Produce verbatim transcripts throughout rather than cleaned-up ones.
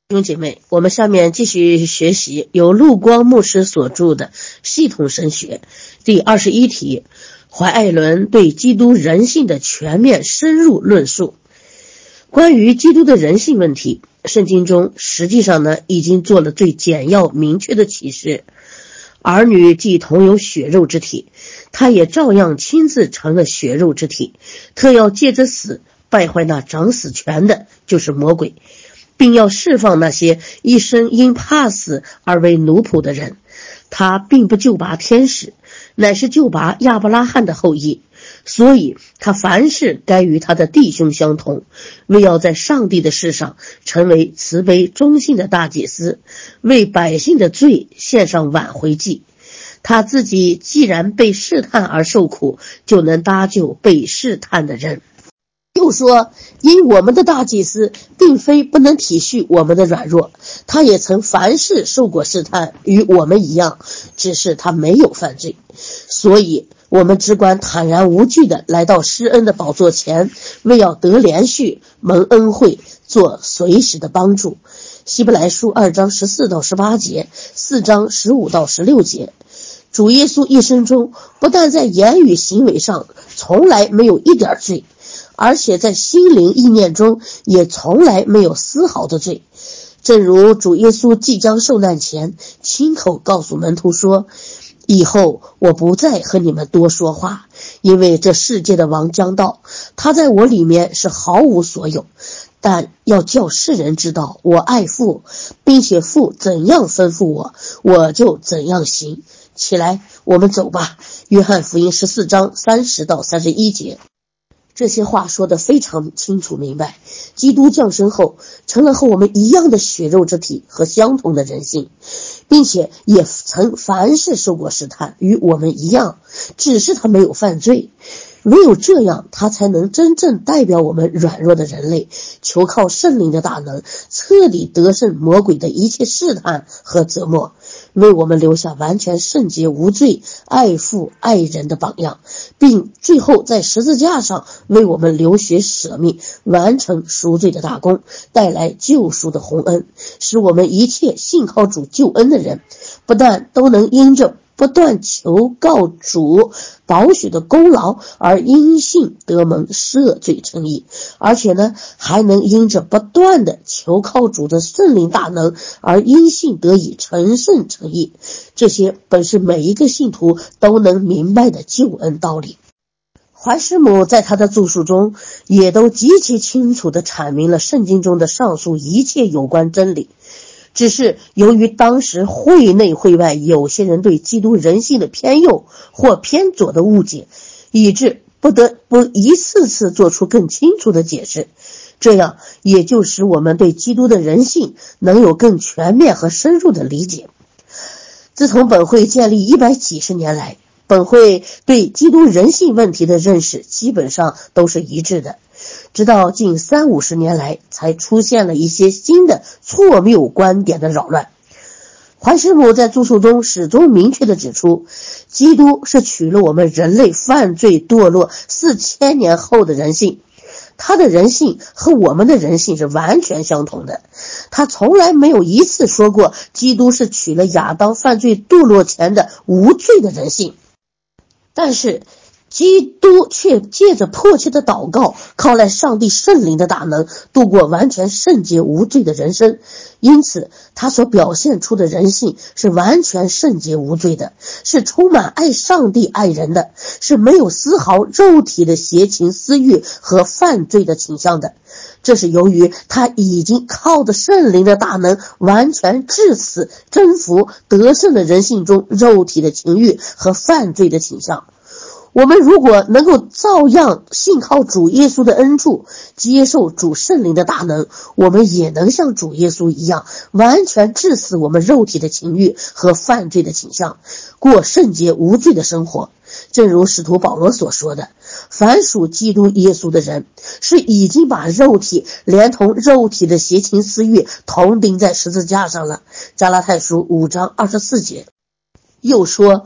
弟兄姐妹，我们下面继续学习由陆光牧师所著的系统神学第二十一题，怀艾伦对基督人性的全面深入论述。关于基督的人性问题，圣经中实际上呢已经做了最简要明确的启示。儿女既同有血肉之体，他也照样亲自成了血肉之体，特要借着死败坏那掌死权的，就是魔鬼，并要释放那些一生因怕死而为奴仆的人。他并不救拔天使，乃是救拔亚伯拉罕的后裔，所以他凡事该与他的弟兄相同，为要在上帝的事上成为慈悲忠信的大祭司，为百姓的罪献上挽回祭。他自己既然被试探而受苦，就能搭救被试探的人。又说，因我们的大祭司并非不能体恤我们的软弱，他也曾凡事受过试探，与我们一样，只是他没有犯罪。所以我们只管坦然无惧地来到施恩的宝座前，为要得连续蒙恩惠，做随时的帮助。希伯来书二章十四到十八节，四章十五到十六节。主耶稣一生中不但在言语行为上从来没有一点罪，而且在心灵意念中也从来没有丝毫的罪。正如主耶稣即将受难前亲口告诉门徒说，以后我不再和你们多说话，因为这世界的王将到，他在我里面是毫无所有，但要叫世人知道我爱父，并且父怎样吩咐我，我就怎样行。起来，我们走吧。约翰福音十四章三十到三十一节。这些话说得非常清楚明白，基督降生后成了和我们一样的血肉之体和相同的人性，并且也曾凡事受过试探，与我们一样，只是他没有犯罪。唯有这样，他才能真正代表我们软弱的人类，求靠圣灵的大能，彻底得胜魔鬼的一切试探和折磨，为我们留下完全圣洁无罪、爱父爱人的榜样，并最后在十字架上为我们流血舍命，完成赎罪的大功，带来救赎的洪恩，使我们一切信靠主救恩的人，不但都能因着不断求告主宝血的功劳而因信得蒙赦罪称义，而且呢还能因着不断的求靠主的圣灵大能而因信得以成圣称义。这些本是每一个信徒都能明白的救恩道理。怀师母在他的著述中也都极其清楚地阐明了圣经中的上述一切有关真理，只是由于当时会内会外有些人对基督人性的偏右或偏左的误解，以致不得不一次次做出更清楚的解释，这样也就使我们对基督的人性能有更全面和深入的理解。自从本会建立一百几十年来，本会对基督人性问题的认识基本上都是一致的，直到近三五十年来才出现了一些新的错谬观点的扰乱。怀师母在著述中始终明确地指出，基督是取了我们人类犯罪堕落四千年后的人性，他的人性和我们的人性是完全相同的。他从来没有一次说过基督是取了亚当犯罪堕落前的无罪的人性，但是基督却借着迫切的祷告，靠赖上帝圣灵的大能，度过完全圣洁无罪的人生。因此他所表现出的人性是完全圣洁无罪的，是充满爱上帝爱人的，是没有丝毫肉体的邪情私欲和犯罪的倾向的。这是由于他已经靠着圣灵的大能完全致死征服得胜的人性中肉体的情欲和犯罪的倾向。我们如果能够照样信靠主耶稣的恩助，接受主圣灵的大能，我们也能像主耶稣一样，完全致死我们肉体的情欲和犯罪的倾向，过圣洁无罪的生活。正如使徒保罗所说的，凡属基督耶稣的人，是已经把肉体连同肉体的邪情私欲同钉在十字架上了。加拉太书五章二十四节。又说，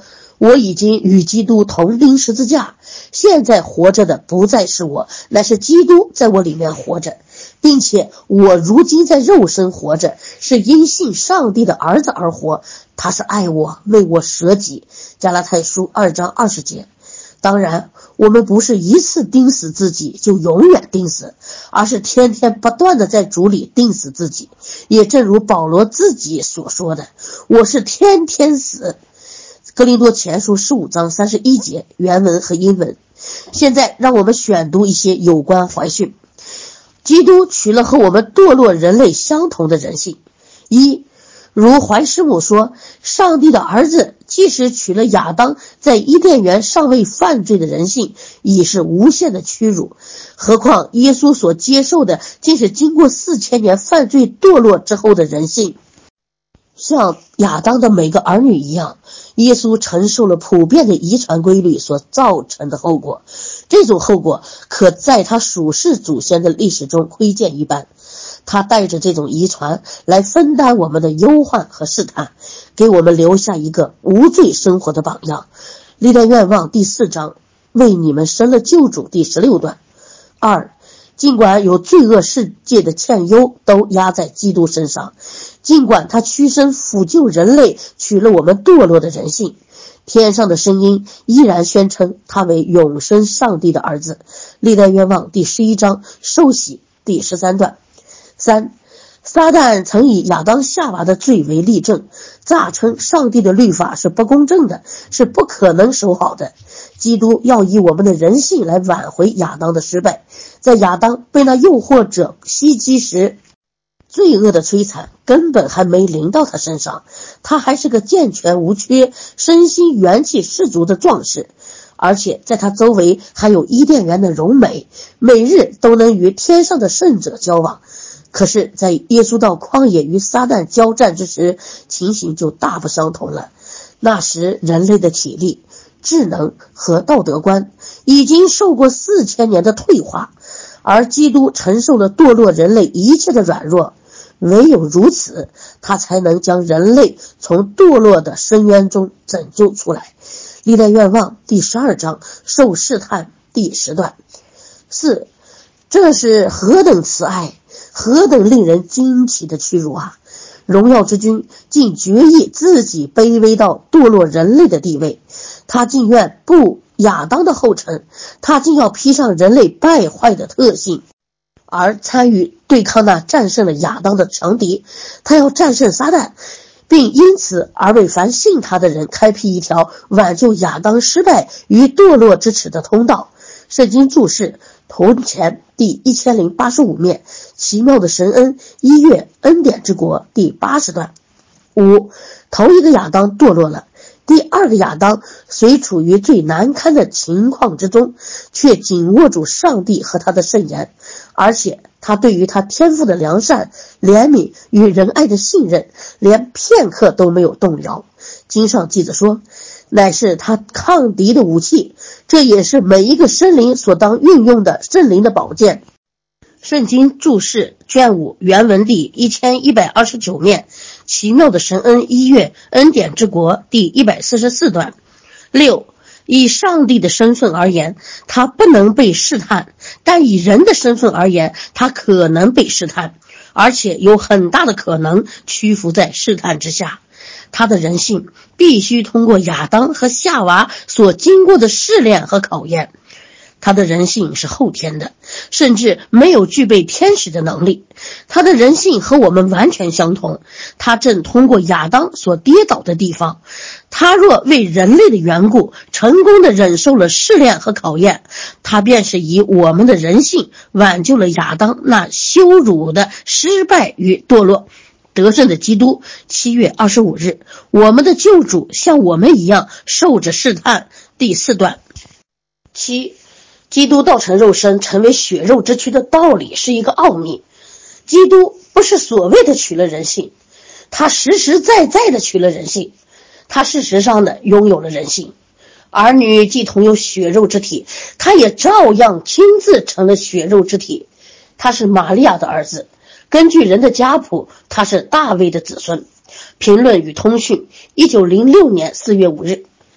我已经与基督同钉十字架，现在活着的不再是我，乃是基督在我里面活着，并且我如今在肉身活着，是因信上帝的儿子而活，他是爱我，为我舍己。加拉太书二章二十节。当然，我们不是一次钉死自己就永远钉死，而是天天不断的在主里钉死自己。也正如保罗自己所说的，我是天天死。哥林多前书十五章三十一节，原文和英文。现在让我们选读一些有关怀训。基督取了和我们堕落人类相同的人性。一，如怀师母说，上帝的儿子即使取了亚当在伊甸园尚未犯罪的人性，已是无限的屈辱，何况耶稣所接受的竟是经过四千年犯罪堕落之后的人性。像亚当的每个儿女一样，耶稣承受了普遍的遗传规律所造成的后果，这种后果可在他属世祖先的历史中窥见一斑。他带着这种遗传来分担我们的忧患和试探，给我们留下一个无罪生活的榜样。历代愿望第四章，为你们生了救主第十六段。二，尽管有罪恶世界的欠忧都压在基督身上，尽管他屈身抚救人类，取了我们堕落的人性，天上的声音依然宣称他为永生上帝的儿子。历代愿望第十一章，受洗第十三段。三，撒旦曾以亚当夏娃的罪为例证，诈称上帝的律法是不公正的，是不可能守好的。基督要以我们的人性来挽回亚当的失败。在亚当被那诱惑者袭击时，罪恶的摧残根本还没临到他身上，他还是个健全无缺、身心元气十足的壮士，而且在他周围还有伊甸园的荣美，每日都能与天上的圣者交往。可是在耶稣到旷野与撒旦交战之时，情形就大不相同了。那时人类的体力、智能和道德观已经受过四千年的退化，而基督承受了堕落人类一切的软弱，唯有如此，他才能将人类从堕落的深渊中拯救出来。历代愿望第十二章，受试探第十段。四，这是何等慈爱，何等令人惊奇的屈辱啊！荣耀之君竟决意自己卑微到堕落人类的地位，他竟愿步亚当的后尘，他竟要披上人类败坏的特性，而参与对抗那战胜了亚当的强敌。他要战胜撒旦，并因此而为凡信他的人开辟一条挽救亚当失败与堕落之耻的通道。圣经注释图前第一千零八十五面，奇妙的神恩一月恩典之国第八十段。五，头一个亚当堕落了，第二个亚当虽处于最难堪的情况之中，却紧握住上帝和他的圣言，而且他对于他天父的良善、怜悯与仁爱的信任，连片刻都没有动摇。经上记着说，乃是他抗敌的武器，这也是每一个生灵所当运用的圣灵的宝剑。圣经注释卷五原文第一千一百二十九面，奇妙的神恩一月恩典之国第一百四十四段。六，以上帝的身份而言，他不能被试探，但以人的身份而言，他可能被试探，而且有很大的可能屈服在试探之下。他的人性必须通过亚当和夏娃所经过的试炼和考验。他的人性是后天的，甚至没有具备天使的能力。他的人性和我们完全相同，他正通过亚当所跌倒的地方。他若为人类的缘故成功地忍受了试炼和考验，他便是以我们的人性挽救了亚当那羞辱的失败与堕落。得胜的基督七月二十五日，我们的救主像我们一样受着试探第四段。七，基督道成肉身成为血肉之躯的道理是一个奥秘。基督不是所谓的取了人性，他实实在在的取了人性，他事实上的拥有了人性。儿女既同有血肉之体，他也照样亲自成了血肉之体。他是玛利亚的儿子，根据人的家谱，他是大卫的子孙。评论与通讯一九零六年四月五日。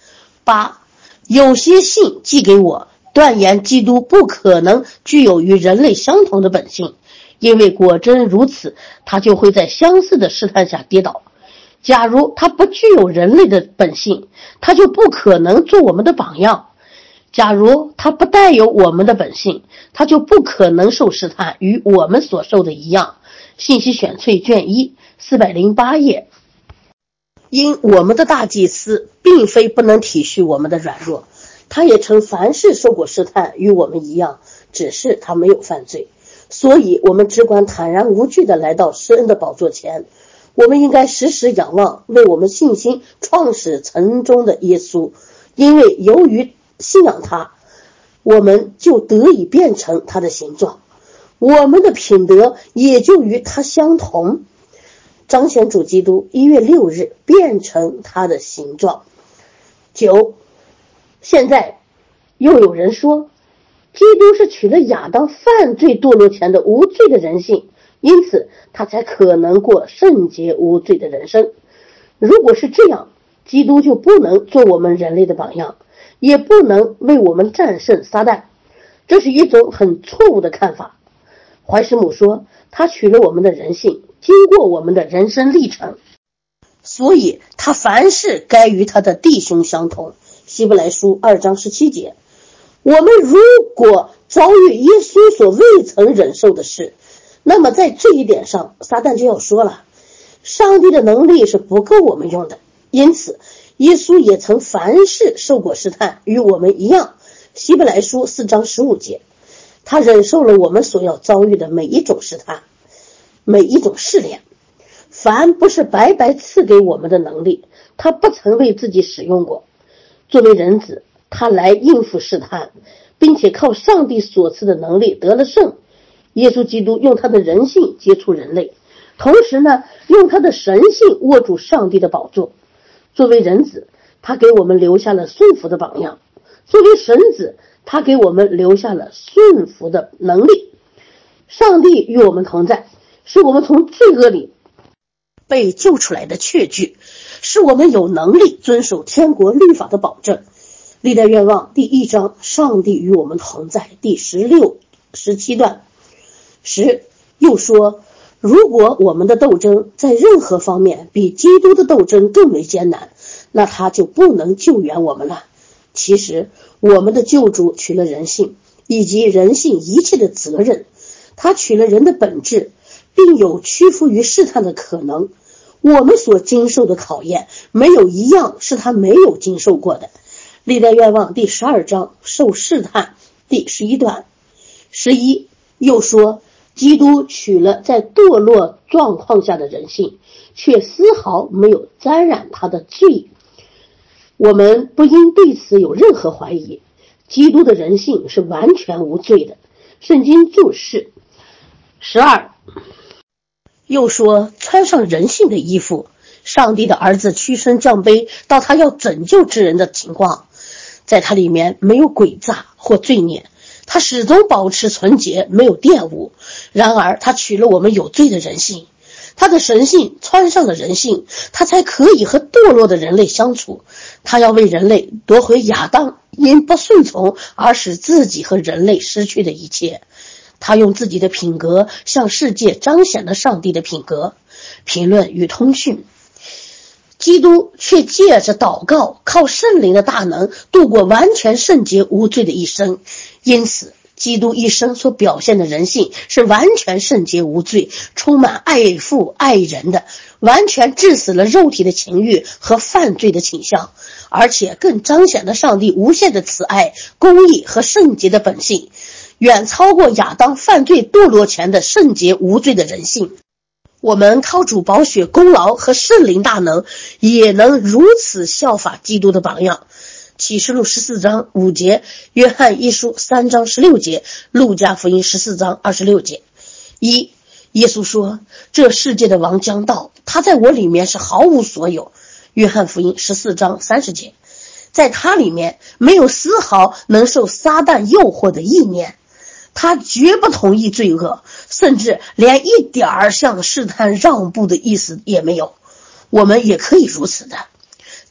八，有些信寄给我，断言基督不可能具有与人类相同的本性，因为果真如此，他就会在相似的试探下跌倒。假如他不具有人类的本性，他就不可能做我们的榜样。假如他不带有我们的本性，他就不可能受试探，与我们所受的一样。信息选粹卷一四百零八页。因我们的大祭司并非不能体恤我们的软弱，他也曾凡事受过试探，与我们一样，只是他没有犯罪。所以我们只管坦然无惧地来到施恩的宝座前。我们应该时时仰望为我们信心创始成终的耶稣，因为由于信仰他，我们就得以变成他的形状，我们的品德也就与他相同，彰显主基督一月六日变成他的形状。九，现在又有人说，基督是取了亚当犯罪堕落前的无罪的人性，因此他才可能过圣洁无罪的人生。如果是这样，基督就不能做我们人类的榜样，也不能为我们战胜撒旦。这是一种很错误的看法。怀师母说，他取了我们的人性，经过我们的人生历程，所以他凡事该与他的弟兄相同。希伯来书二章十七节。我们如果遭遇耶稣所未曾忍受的事，那么在这一点上，撒旦就要说了，上帝的能力是不够我们用的，因此耶稣也曾凡事受过试探，与我们一样。希伯来书四章十五节。他忍受了我们所要遭遇的每一种试探，每一种试炼。凡不是白白赐给我们的能力，他不曾为自己使用过。作为人子，他来应付试探，并且靠上帝所赐的能力得了胜。耶稣基督用他的人性接触人类，同时呢，用他的神性握住上帝的宝座。作为人子，他给我们留下了顺服的榜样；作为神子，他给我们留下了顺服的能力。上帝与我们同在，是我们从罪恶里被救出来的确据，是我们有能力遵守天国律法的保证。历代愿望第一章，上帝与我们同在，第十六、十七段。十，又说，如果我们的斗争在任何方面比基督的斗争更为艰难，那他就不能救援我们了。其实我们的救主取了人性以及人性一切的责任，他取了人的本质，并有屈服于试探的可能。我们所经受的考验，没有一样是他没有经受过的。历代愿望第十二章，受试探第十一段。十一，又说，基督取了在堕落状况下的人性，却丝毫没有沾染他的罪。我们不应对此有任何怀疑，基督的人性是完全无罪的，圣经就是。十二，又说，穿上人性的衣服，上帝的儿子屈身降卑到他要拯救之人的情况，在他里面没有诡诈或罪孽，他始终保持纯洁，没有玷污。然而他取了我们有罪的人性，他的神性穿上了人性，他才可以和堕落的人类相处。他要为人类夺回亚当因不顺从而使自己和人类失去的一切。他用自己的品格向世界彰显了上帝的品格。评论与通讯。基督却借着祷告，靠圣灵的大能度过完全圣洁无罪的一生。因此基督一生所表现的人性是完全圣洁无罪，充满爱父爱人的，完全治死了肉体的情欲和犯罪的倾向，而且更彰显了上帝无限的慈爱、公义和圣洁的本性，远超过亚当犯罪堕落前的圣洁无罪的人性。我们靠主宝血功劳和圣灵大能，也能如此效法基督的榜样。启示录十四章五节，约翰一书三章十六节，路加福音十四章二十六节。一，耶稣说，这世界的王将到，他在我里面是毫无所有。约翰福音十四章三十节，在他里面没有丝毫能受撒旦诱惑的意念，他绝不同意罪恶，甚至连一点儿向试探让步的意思也没有。我们也可以如此的。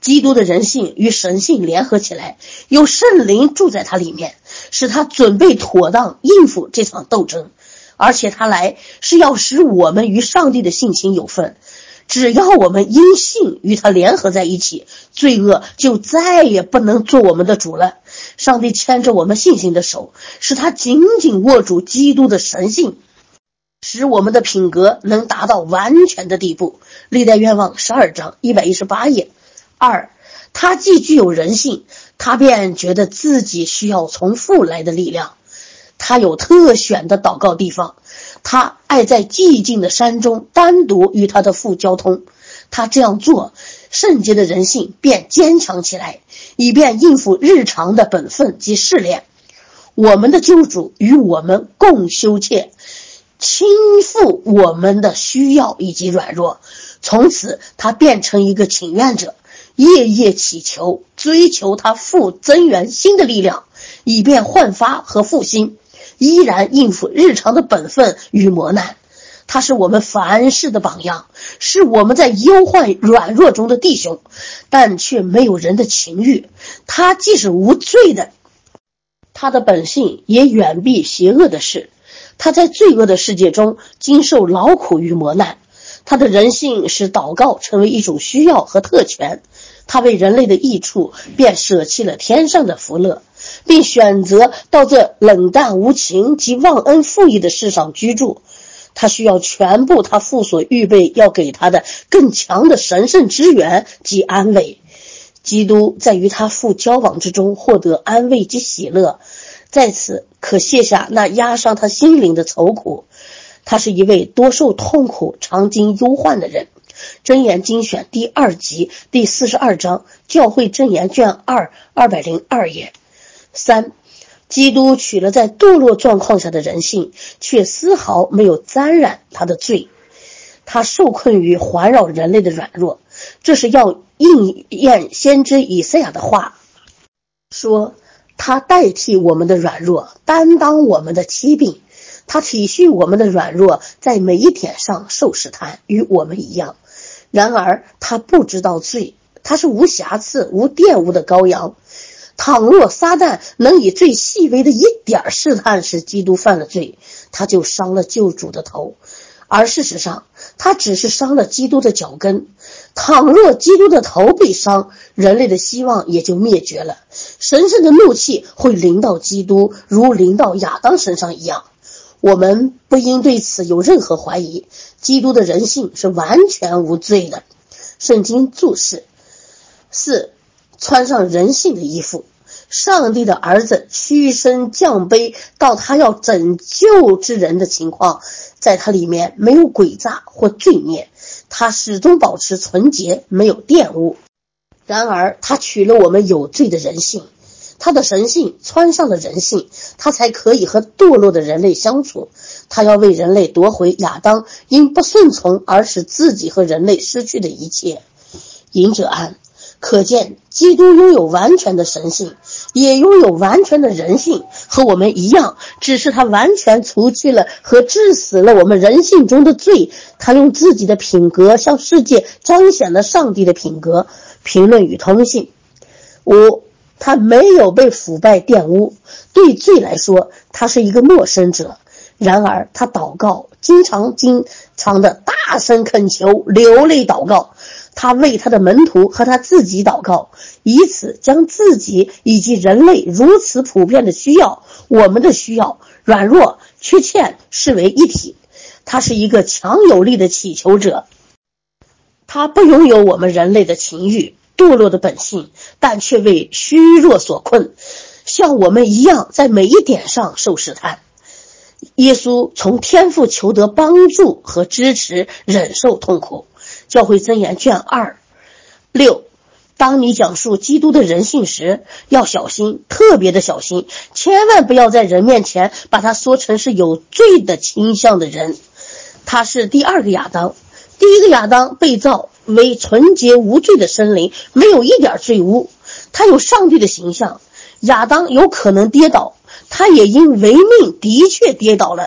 基督的人性与神性联合起来，有圣灵住在他里面，使他准备妥当应付这场斗争，而且他来是要使我们与上帝的性情有份。只要我们因信与他联合在一起，罪恶就再也不能做我们的主了。上帝牵着我们信心的手，使他紧紧握住基督的神性，使我们的品格能达到完全的地步。历代愿望十二章一百一十八页。二，他既具有人性，他便觉得自己需要从父来的力量。他有特选的祷告地方，他爱在寂静的山中单独与他的父交通。他这样做，圣洁的人性便坚强起来，以便应付日常的本分及试炼。我们的救主与我们共修切，倾覆我们的需要以及软弱。从此他变成一个请愿者，夜夜祈求，追求他父增援新的力量，以便焕发和复兴，依然应付日常的本分与磨难。他是我们凡事的榜样，是我们在忧患软弱中的弟兄，但却没有人的情欲。他既是无罪的，他的本性也远避邪恶的事。他在罪恶的世界中经受劳苦与磨难。他的人性使祷告成为一种需要和特权。他为人类的益处便舍弃了天上的福乐，并选择到这冷淡无情及忘恩负义的世上居住。他需要全部他父所预备要给他的更强的神圣之源及安慰。基督在与他父交往之中获得安慰及喜乐，在此可卸下那压伤他心灵的愁苦。他是一位多受痛苦常经忧患的人。箴言精选第二集第四十二章，教会箴言卷二二百零二页。三，基督取了在堕落状况下的人性，却丝毫没有沾染他的罪。他受困于环绕人类的软弱，这是要应验先知以赛亚的话，说他代替我们的软弱，担当我们的疾病。他体恤我们的软弱，在每一点上受试探，与我们一样。然而他不知道罪，他是无瑕疵无玷污的羔羊。倘若撒旦能以最细微的一点试探使基督犯了罪，他就伤了救主的头。而事实上他只是伤了基督的脚跟。倘若基督的头被伤，人类的希望也就灭绝了，神圣的怒气会临到基督，如临到亚当身上一样。我们不应对此有任何怀疑，基督的人性是完全无罪的。圣经注释。四，穿上人性的衣服。上帝的儿子屈身降卑到他要拯救之人的情况，在他里面没有诡诈或罪孽，他始终保持纯洁，没有玷污。然而他取了我们有罪的人性，他的神性穿上了人性，他才可以和堕落的人类相处。他要为人类夺回亚当因不顺从而使自己和人类失去的一切。隐者安。可见基督拥有完全的神性，也拥有完全的人性，和我们一样，只是他完全除去了和治死了我们人性中的罪。他用自己的品格向世界彰显了上帝的品格。评论与通信。五，他没有被腐败玷污，对罪来说他是一个陌生者。然而他祷告，经常经常的大声恳求，流泪祷告。他为他的门徒和他自己祷告，以此将自己以及人类如此普遍的需要，我们的需要、软弱、缺欠视为一体。他是一个强有力的祈求者。他不拥有我们人类的情欲、堕落的本性，但却为虚弱所困，像我们一样在每一点上受试探。耶稣从天父求得帮助和支持，忍受痛苦。教会箴言卷二。六，当你讲述基督的人性时，要小心，特别的小心，千万不要在人面前把他说成是有罪的倾向的人。他是第二个亚当。第一个亚当被造为纯洁无罪的生灵，没有一点罪污，他有上帝的形象。亚当有可能跌倒，他也因违命的确跌倒了。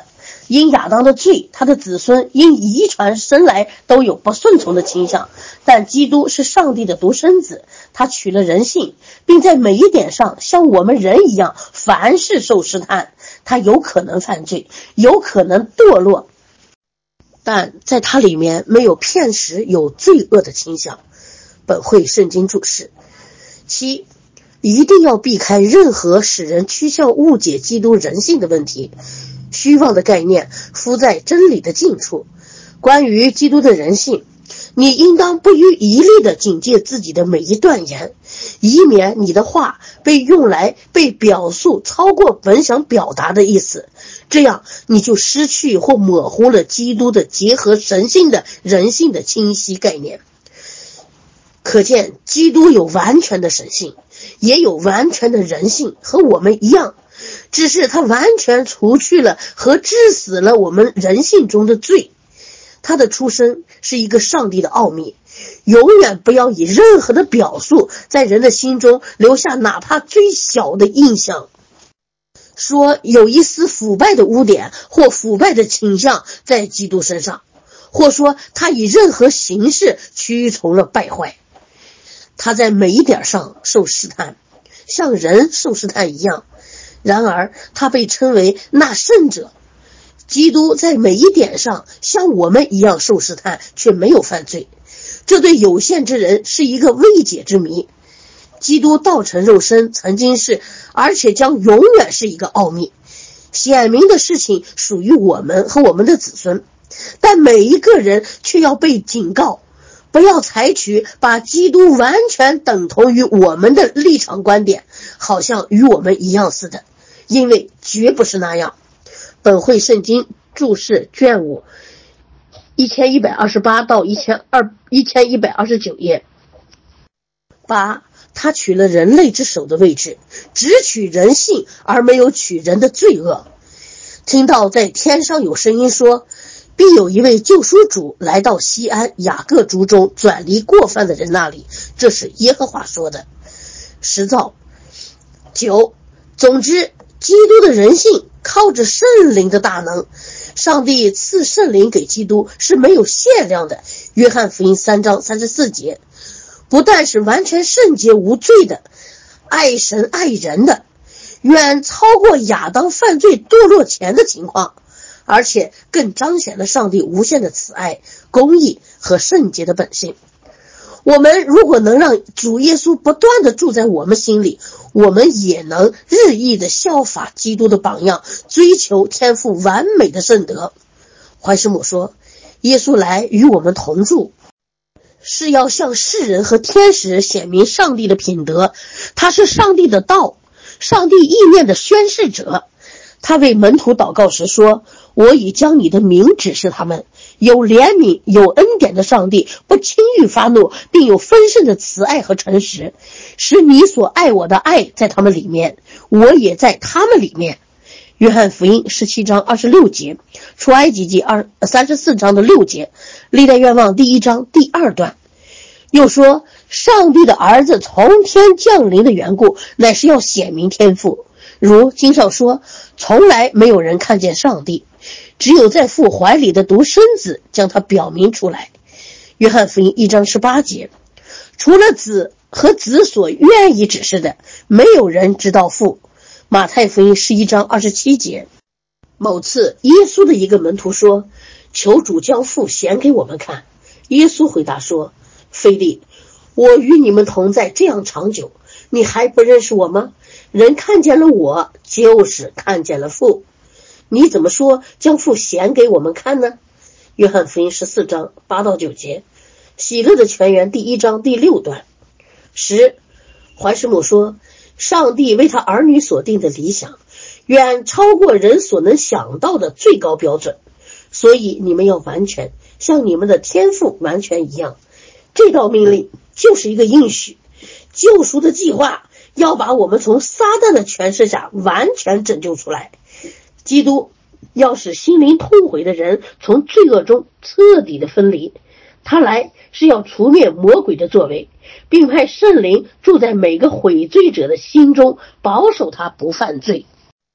因亚当的罪，他的子孙因遗传生来都有不顺从的倾向，但基督是上帝的独生子，他取了人性，并在每一点上像我们人一样，凡事受试探，他有可能犯罪，有可能堕落，但在他里面没有骗食有罪恶的倾向。本会圣经注释。七，一定要避开任何使人趋向误解基督人性的问题。虚妄的概念敷在真理的近处。关于基督的人性，你应当不遗余力地警戒自己的每一断言，以免你的话被用来被表述超过本想表达的意思，这样你就失去或模糊了基督的结合神性的人性的清晰概念。可见基督有完全的神性，也有完全的人性，和我们一样，只是他完全除去了和治死了我们人性中的罪。他的出生是一个上帝的奥秘，永远不要以任何的表述在人的心中留下哪怕最小的印象，说有一丝腐败的污点或腐败的倾向在基督身上，或说他以任何形式驱除了败坏。他在每一点上受试探，像人受试探一样，然而他被称为那圣者。基督在每一点上像我们一样受试探，却没有犯罪，这对有限之人是一个未解之谜。基督道成肉身曾经是，而且将永远是一个奥秘，显明的事情属于我们和我们的子孙，但每一个人却要被警告，不要采取把基督完全等同于我们的立场观点，好像与我们一样似的，因为绝不是那样。本会圣经注释卷五一千一百二十八到一千一百二十九页。八，他取了人类之首的位置，只取人性而没有取人的罪恶。听到在天上有声音说，必有一位救赎主来到西安雅各族中转离过犯的人那里，这是耶和华说的。十造。九，总之基督的人性靠着圣灵的大能，上帝赐圣灵给基督是没有限量的。约翰福音三章三十四节，不但是完全圣洁无罪的，爱神爱人的，远超过亚当犯罪堕落前的情况，而且更彰显了上帝无限的慈爱、公义和圣洁的本性。我们如果能让主耶稣不断地住在我们心里，我们也能日益的效法基督的榜样，追求天父完美的圣德。怀师母说，耶稣来与我们同住，是要向世人和天使显明上帝的品德，他是上帝的道，上帝意念的宣示者。他为门徒祷告时说，我已将你的名指示他们。有怜悯有恩典的上帝不轻易发怒，并有丰盛的慈爱和诚实，使你所爱我的爱在他们里面，我也在他们里面。约翰福音十七章二十六节，出埃及记三十四章的六节，历代愿望第一章第二段。又说，上帝的儿子从天降临的缘故，乃是要显明天父。如经上说，从来没有人看见上帝，只有在父怀里的独生子将他表明出来。约翰福音一章十八节，除了子和子所愿意指示的，没有人知道父。马太福音十一章二十七节。某次耶稣的一个门徒说，求主将父显给我们看。耶稣回答说，腓力，我与你们同在这样长久，你还不认识我吗？人看见了我，就是看见了父。你怎么说将父显给我们看呢？约翰福音十四章八到九节，喜乐的泉源第一章第六段。十，怀师母说，上帝为他儿女所定的理想，远超过人所能想到的最高标准，所以你们要完全，像你们的天父完全一样。这道命令就是一个应许，救赎的计划要把我们从撒旦的权势下完全拯救出来。基督要使心灵痛悔的人从罪恶中彻底的分离，他来是要除灭魔鬼的作为，并派圣灵住在每个悔罪者的心中，保守他不犯罪。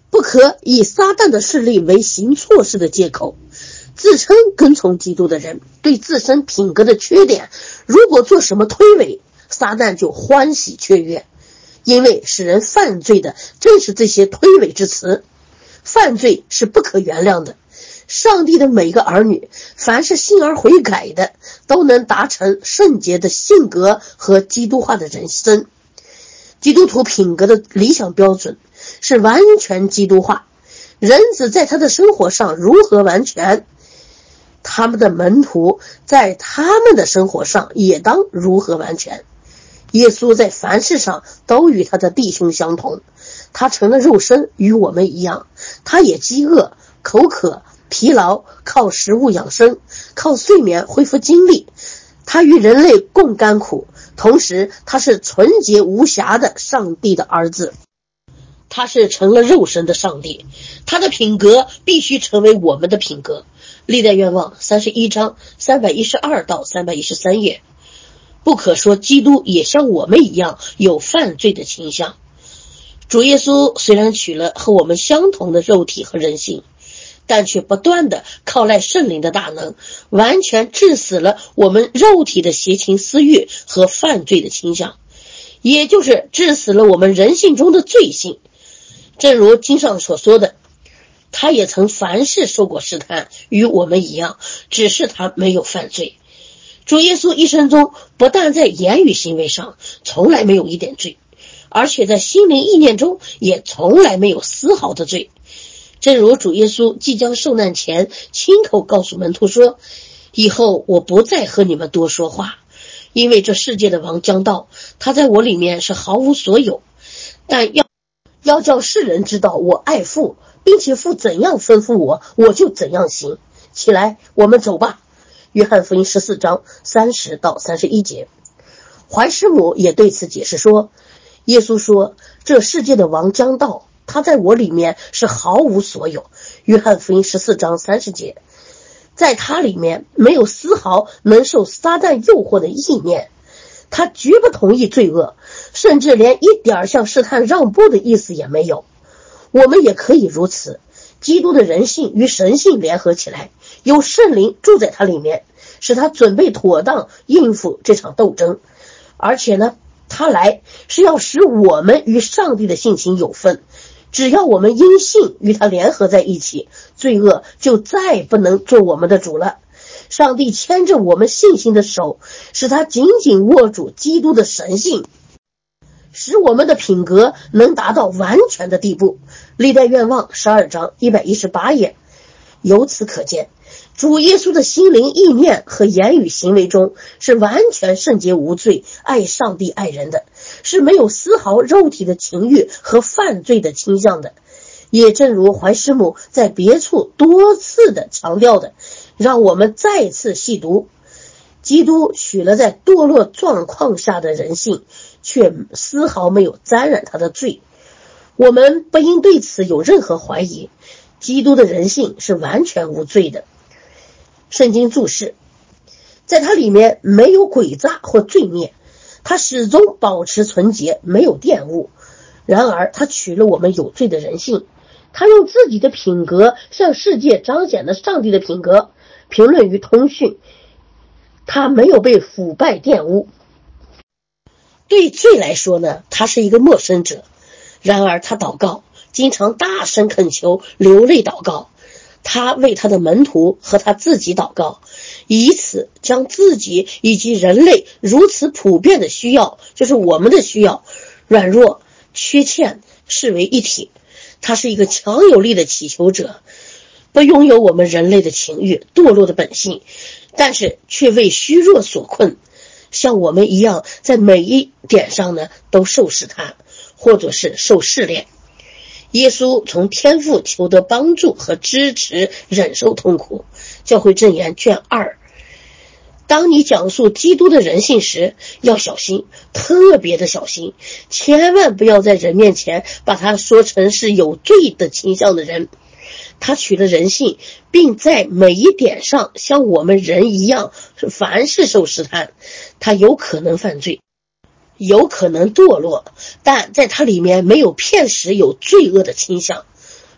不可以撒旦的势力为行错事的借口。自称跟从基督的人对自身品格的缺点如果做什么推诿，撒旦就欢喜雀跃，因为使人犯罪的正是这些推诿之词。犯罪是不可原谅的，上帝的每个儿女凡是信而悔改的，都能达成圣洁的性格和基督化的人生。基督徒品格的理想标准是完全基督化，人子在他的生活上如何完全，他们的门徒在他们的生活上也当如何完全。耶稣在凡事上都与他的弟兄相同，他成了肉身与我们一样，他也饥饿、口渴、疲劳，靠食物养生，靠睡眠恢复精力。他与人类共甘苦，同时他是纯洁无瑕的上帝的儿子，他是成了肉身的上帝，他的品格必须成为我们的品格。历代愿望三十一章三百一十二到三百一十三页。不可说基督也像我们一样有犯罪的倾向。主耶稣虽然取了和我们相同的肉体和人性，但却不断的靠赖圣灵的大能，完全治死了我们肉体的邪情私欲和犯罪的倾向，也就是治死了我们人性中的罪性。正如经上所说的，他也曾凡事受过试探，与我们一样，只是他没有犯罪。主耶稣一生中不但在言语行为上从来没有一点罪，而且在心灵意念中也从来没有丝毫的罪。正如主耶稣即将受难前亲口告诉门徒说，以后我不再和你们多说话，因为这世界的王将到，他在我里面是毫无所有，但要要叫世人知道我爱父，并且父怎样吩咐我，我就怎样行。起来，我们走吧。约翰福音十四章三十到三十一节。怀师母也对此解释说，耶稣说，这世界的王将到，他在我里面是毫无所有。约翰福音十四章三十节。在他里面没有丝毫能受撒旦诱惑的意念，他绝不同意罪恶，甚至连一点向试探让步的意思也没有。我们也可以如此，基督的人性与神性联合起来，有圣灵住在他里面，使他准备妥当应付这场斗争。而且呢，他来是要使我们与上帝的性情有分，只要我们因信与他联合在一起，罪恶就再不能做我们的主了。上帝牵着我们信心的手，使他紧紧握住基督的神性，使我们的品格能达到完全的地步。历代愿望十二章一百一十八页。由此可见，主耶稣的心灵意念和言语行为中是完全圣洁无罪，爱上帝爱人的，是没有丝毫肉体的情欲和犯罪的倾向的。也正如怀师母在别处多次的强调的，让我们再次细读，基督取了在堕落状况下的人性，却丝毫没有沾染他的罪。我们不应对此有任何怀疑，基督的人性是完全无罪的。圣经注释，在他里面没有诡诈或罪孽，他始终保持纯洁，没有玷污。然而他取了我们有罪的人性，他用自己的品格向世界彰显了上帝的品格。评论与通讯，他没有被腐败玷污。对罪来说呢，他是一个陌生者，然而他祷告，经常大声恳求，流泪祷告。他为他的门徒和他自己祷告，以此将自己以及人类如此普遍的需要，就是我们的需要，软弱、缺欠视为一体。他是一个强有力的祈求者，不拥有我们人类的情欲、堕落的本性，但是却为虚弱所困，像我们一样，在每一点上呢都受试探，或者是受试炼。耶稣从天父求得帮助和支持，忍受痛苦。教会箴言卷二。当你讲述基督的人性时，要小心，特别的小心，千万不要在人面前把他说成是有罪的倾向的人。他取了人性，并在每一点上像我们人一样，凡事受试探。他有可能犯罪，有可能堕落，但在他里面没有骗食有罪恶的倾向。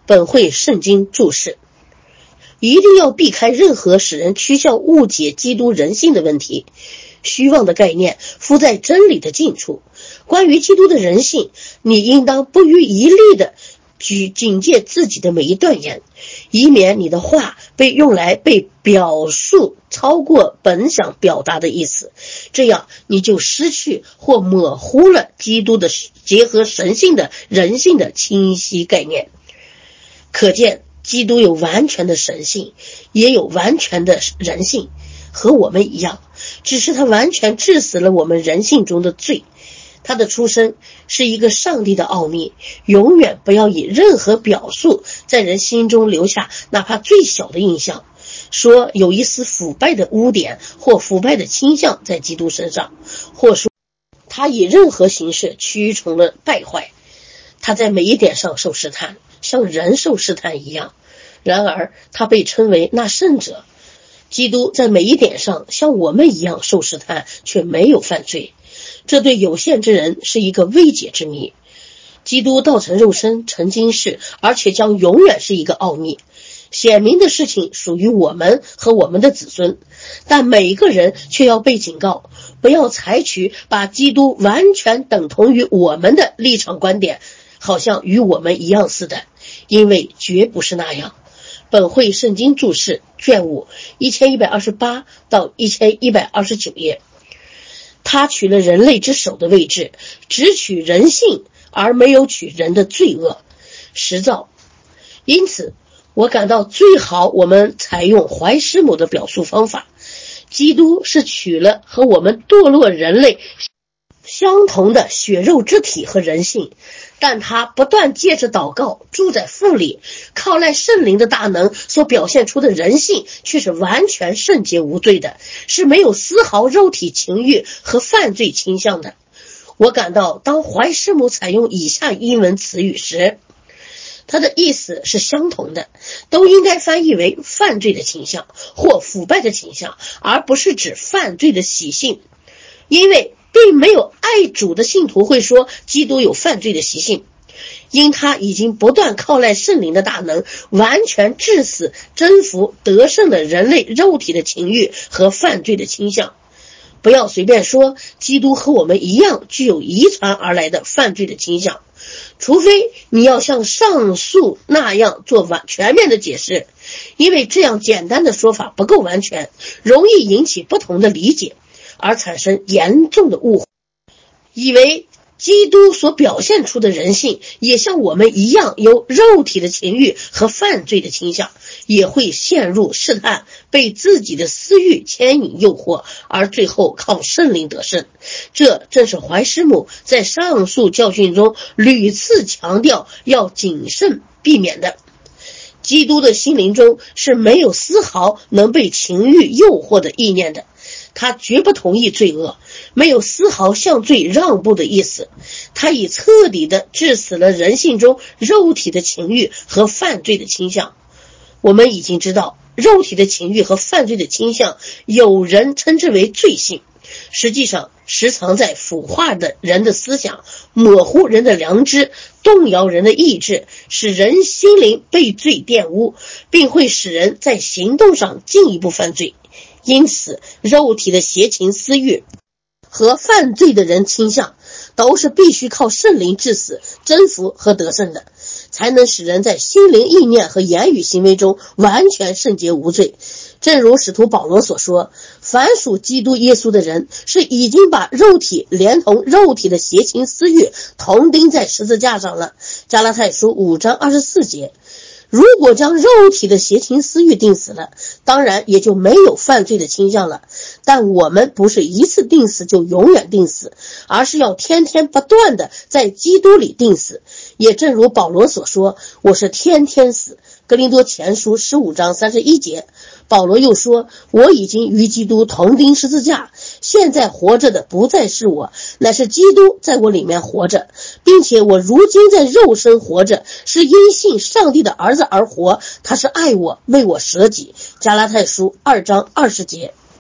本会圣经注释：一定要避开任何使人趋向误解基督人性的问题。虚妄的概念附在真理的近处。关于基督的人性，你应当不遗余力地举警戒自己的每一断言，以免你的话被用来被表述超过本想表达的意思，这样你就失去或模糊了基督的结合神性的人性的清晰概念。可见基督有完全的神性，也有完全的人性，和我们一样，只是他完全治死了我们人性中的罪。他的出生是一个上帝的奥秘，永远不要以任何表述在人心中留下哪怕最小的印象，说有一丝腐败的污点或腐败的倾向在基督身上，或说他以任何形式驱虫了败坏。他在每一点上受试探，像人受试探一样，然而他被称为那圣者。基督在每一点上像我们一样受试探，却没有犯罪，这对有限之人是一个未解之谜。基督道成肉身，曾经是，而且将永远是一个奥秘。显明的事情属于我们和我们的子孙，但每一个人却要被警告，不要采取把基督完全等同于我们的立场观点，好像与我们一样似的，因为绝不是那样。本会圣经注释卷五一千一百二十八到一千一百二十九页。他取了人类之首的位置，只取人性，而没有取人的罪恶实造。因此我感到最好我们采用怀师母的表述方法，基督是取了和我们堕落人类相同的血肉之体和人性，但他不断借着祷告住在父里，靠赖圣灵的大能所表现出的人性却是完全圣洁无罪的，是没有丝毫肉体情欲和犯罪倾向的。我感到当怀师母采用以下英文词语时，它的意思是相同的，都应该翻译为犯罪的倾向或腐败的倾向，而不是指犯罪的习性。因为并没有爱主的信徒会说基督有犯罪的习性，因他已经不断靠赖圣灵的大能，完全治死、征服、得胜了人类肉体的情欲和犯罪的倾向。不要随便说基督和我们一样具有遗传而来的犯罪的倾向，除非你要像上述那样做完全面的解释，因为这样简单的说法不够完全，容易引起不同的理解，而产生严重的误会，以为基督所表现出的人性也像我们一样有肉体的情欲和犯罪的倾向，也会陷入试探，被自己的私欲牵引诱惑，而最后靠圣灵得胜。这正是怀师母在上述教训中屡次强调要谨慎避免的。基督的心灵中是没有丝毫能被情欲诱惑的意念的，他绝不同意罪恶，没有丝毫向罪让步的意思。他已彻底地治死了人性中肉体的情欲和犯罪的倾向。我们已经知道，肉体的情欲和犯罪的倾向，有人称之为罪性，实际上时常在腐化的人的思想，模糊人的良知，动摇人的意志，使人心灵被罪玷污，并会使人在行动上进一步犯罪。因此肉体的邪情私欲和犯罪的人倾向都是必须靠圣灵治死、征服和得胜的，才能使人在心灵意念和言语行为中完全圣洁无罪。正如使徒保罗所说，凡属基督耶稣的人是已经把肉体连同肉体的邪情私欲同钉在十字架上了。加拉太书五章二十四节。如果将肉体的邪情私欲定死了，当然也就没有犯罪的倾向了。但我们不是一次定死就永远定死，而是要天天不断的在基督里定死。也正如保罗所说，我是天天死。哥林多前书十五章三十一节。保罗又说，我已经与基督同钉十字架，现在活着的不再是我，乃是基督在我里面活着，并且我如今在肉身活着，是因信上帝的儿子而活，他是爱我，为我舍己。加拉太书二章二十节。